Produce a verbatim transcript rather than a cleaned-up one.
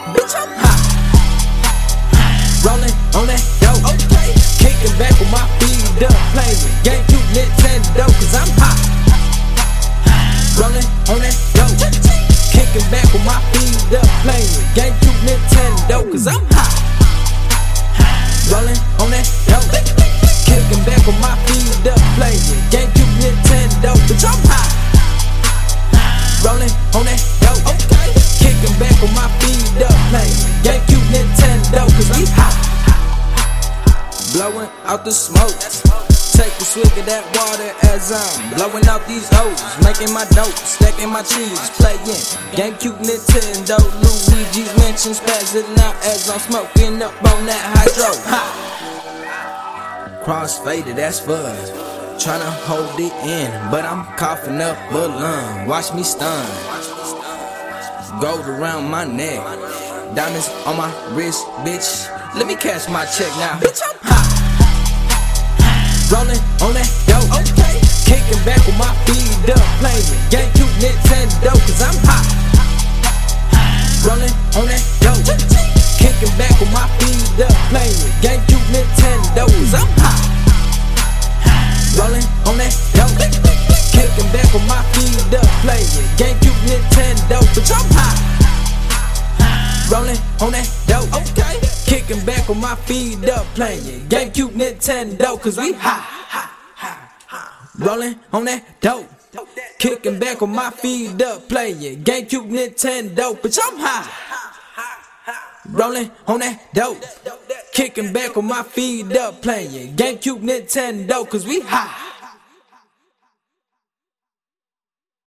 bitch, I'm hot. Rolling on that dope, okay. Kicking back with my feet up, playing with GameCube, Nintendo, cause I'm hot. Rolling on that dope, kicking back with my feet up, playing with GameCube, Nintendo, cause I'm hot. Rolling on that dope, kicking back with my feet up, playing with GameCube, Nintendo, bitch, I'm hot. Rolling on that dope, okay. Kicking back with my feet up, playing with GameCube, Nintendo, cause we hot. Blowing out the smoke, take a swig of that water as I'm blowing out these O's, making my dope, stacking my cheese, playing GameCube, Nintendo, Luigi's Mansion, spazzing out as I'm smoking up on that hydro. Ha! Crossfader, that's fun. Tryna hold it in, but I'm coughing up a lung. Watch me stun. Gold around my neck, diamonds on my wrist, bitch. Let me cash my check now. Bitch, I'm hot. Rolling on that dope, okay. Kicking back with my feet up, playing with GameCube, Nintendo, cause I'm hot. Rolling on that dope, kicking back with my feet up, playing with GameCube, Nintendo, cause I'm hot. Rolling on that dope, kicking back with my feet up, playing with GameCube, Nintendo, bitch, I'm hot. Rolling on that dope, okay. Kicking back with my feet up, playing GameCube, Nintendo, cause we hot. Rolling on that dope, kicking back with my feet up, playing GameCube, Nintendo, bitch, I'm hot. Rolling on that dope, kicking back with my feet up, playing GameCube, Nintendo, cause we hot.